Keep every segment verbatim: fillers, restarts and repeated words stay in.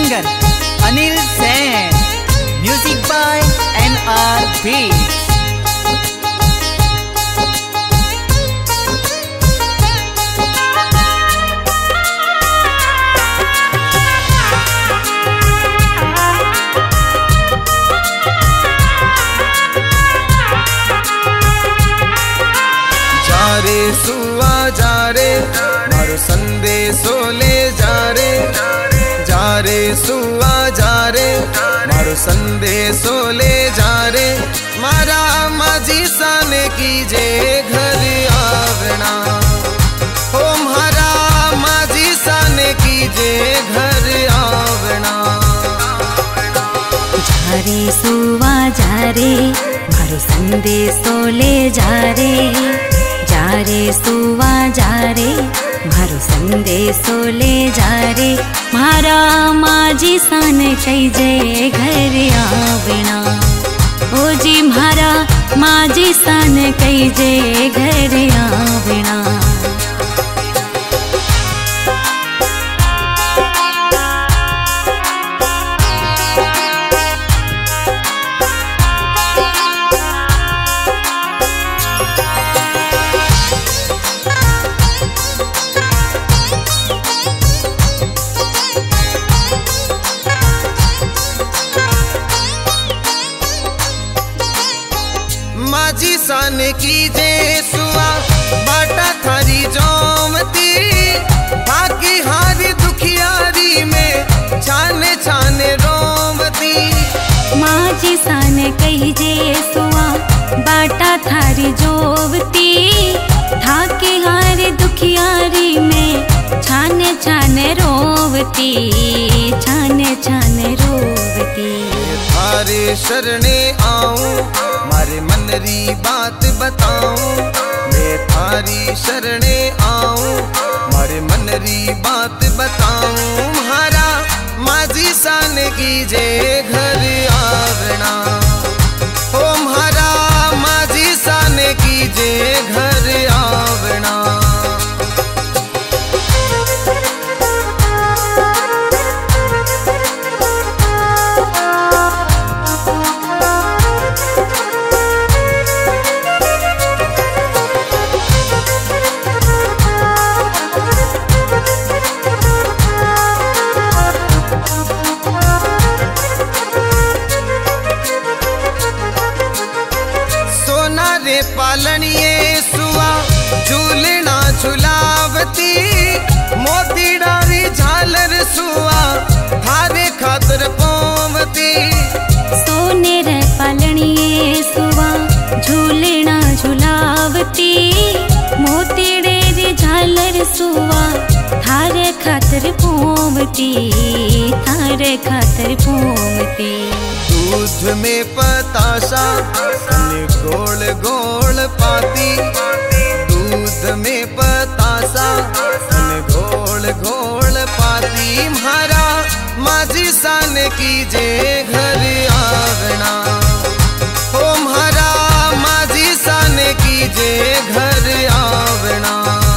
singer Anil Sen. Music by N R Beats. जारे सुआ जारे मारो संदेशो ले जारे, जारे सुआ जारे मारो संदेशो ले जारे, मारा माझी साने कीजे घर आवना, ओ मारा माझी साने कीजे घर आवना। जारे सुआ जारे मारो संदेशो ले जारे, जारे सुवा जारे मारो संदेशो ले जारे, मारा माझी सान कैजे घर आवना, ओ जी मारा माझी सान कैजे घर आवना। माझी सान कीजे सुआ बाटा थारी जोमती, बाकी हारी दुखियारी में छाने छाने रोमती। माझी सान कहिजे सुआ बाटा थारी जोवती, थाके हारे दुखियारी में छाने छाने रोवती, छाने छाने रोवती। थारे शरणे आऊं मारे मनरी बात बताऊं, मैं थारी शरणे आऊं मारे मनरी बात बताऊं, मारा माझी सान कीजे घर आवना, ओ मारा माझी सान कीजे घर आवना। पालनिए सुआ झूलना झुलावती, मोती डारी झालर सुआ थारे खातर पोवती। सोने रे पालनिए सुआ झूलना झुलावती, मोती डेरी झालर सुआ थारे खातर पोवती, थारे खातर पोवती। दूध में पताशा गोल गोल पाती, दूध में पताशा गोल गोल पाती, मारा माझी सान कीजे घर आवना, ओ मारा माझी सान कीजे घर आवना।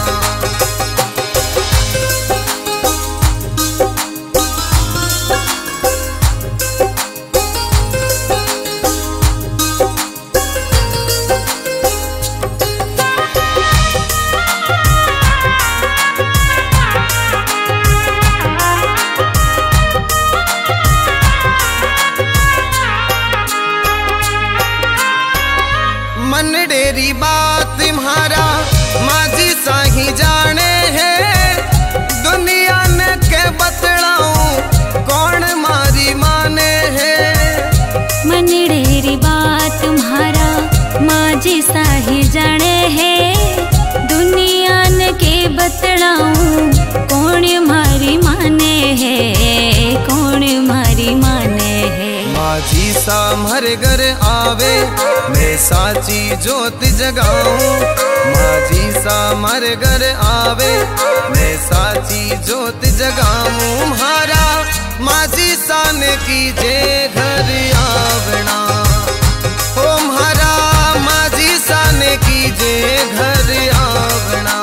मन डेरी बात तुम्हारा माझी साही जाने है, दुनिया ने के बतलाऊं कौन मारी माने है। मन डेरी बात तुम्हारा माझी साही जाने है, दुनिया ने के बतलाऊं कौन मारी माने है, कौन मारी माने है। माझी सा मर घर आवे मैं साची जोत जगाऊं, माझी सा मर घर आवे मैं साची जोत जगाऊं, मारा माझी सान कीजे घर आवना, ओ मारा माझी सान कीजे घर आवना।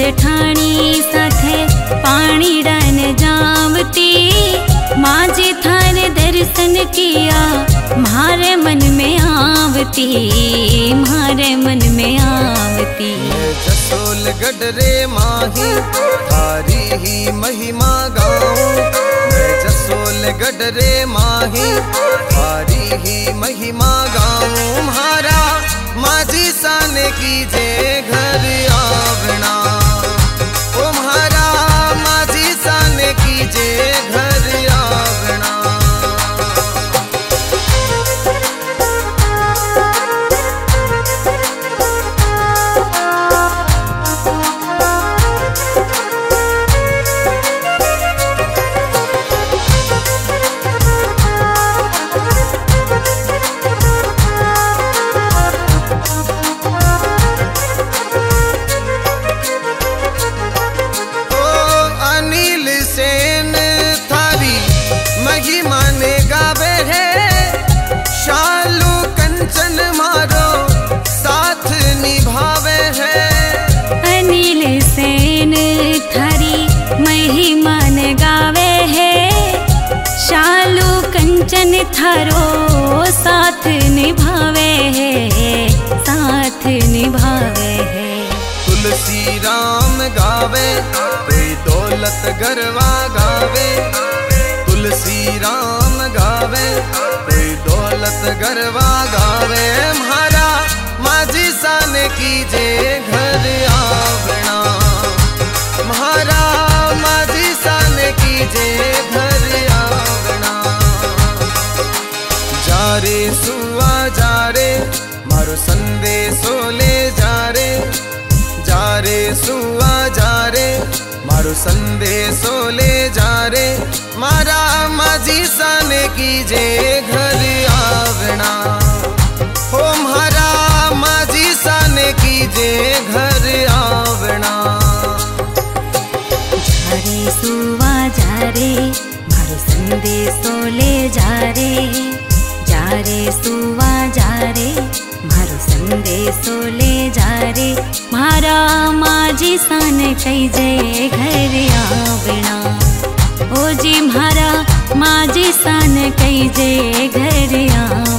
जेठाणी साथे पानी डान जावती, माजी थारे दर्शन किया मारे मन में आवती, मारे मन में आवती। जसोल गढ़ माही थारी ही महिमा गाऊं, मैं जसोल गढ़ माही थारी ही महिमा गाऊं। म्हारा माझी सान कीजे घर आवना, ओ म्हारा माझी सान कीजे घर आवना। कंचन थारो साथ निभावे है, साथ निभावे है। तुलसी राम गावे कोई दौलत गरवा गावे, तुलसी राम गावे कोई दौलत गरवा गावे। म्हारा माझी सान कीजे घर आवना, म्हारा माझी सान कीजे घर आवना। जारे सुआ जारे मारो संदेशो ले जारे, जारे सुआ जारे मारो संदेशो ले जारे। मारा माझी सान कीजे घर आवना, हो म्हारा माझी सान कीजे घर आवना। जारे सुआ जारे मारो संदेशो ले जारे, जारे सुवा जारे मारो संदेशो ले जारे। मारा माझी सान कीजे घर आवना, ओ जी म्हारा माझी सान कीजे घर आवना।